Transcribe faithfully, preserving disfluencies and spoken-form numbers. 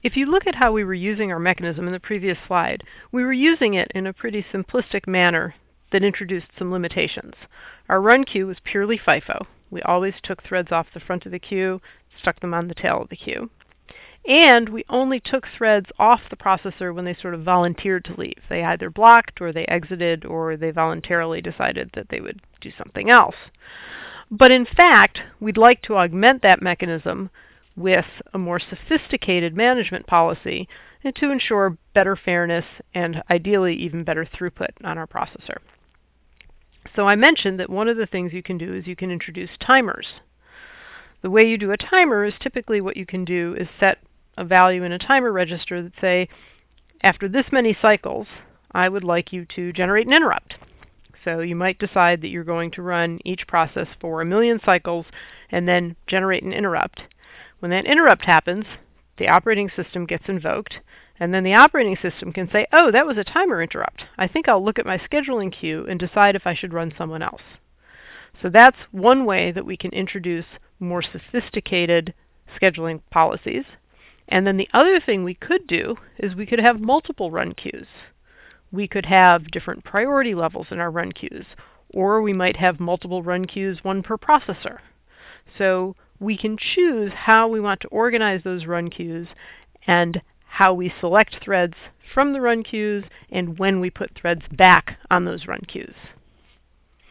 if you look at how we were using our mechanism in the previous slide, we were using it in a pretty simplistic manner that introduced some limitations. Our run queue was purely FIFO. We always took threads off the front of the queue, stuck them on the tail of the queue. And we only took threads off the processor when they sort of volunteered to leave. They either blocked, or they exited, or they voluntarily decided that they would do something else. But in fact, we'd like to augment that mechanism with a more sophisticated management policy and to ensure better fairness and ideally even better throughput on our processor. So I mentioned that one of the things you can do is you can introduce timers. The way you do a timer is typically what you can do is set a value in a timer register that say, after this many cycles, I would like you to generate an interrupt. So you might decide that you're going to run each process for a million cycles and then generate an interrupt. When that interrupt happens, the operating system gets invoked, and then the operating system can say, oh, that was a timer interrupt. I think I'll look at my scheduling queue and decide if I should run someone else. So that's one way that we can introduce more sophisticated scheduling policies. And then the other thing we could do is we could have multiple run queues. We could have different priority levels in our run queues, or we might have multiple run queues, one per processor. So we can choose how we want to organize those run queues and how we select threads from the run queues and when we put threads back on those run queues.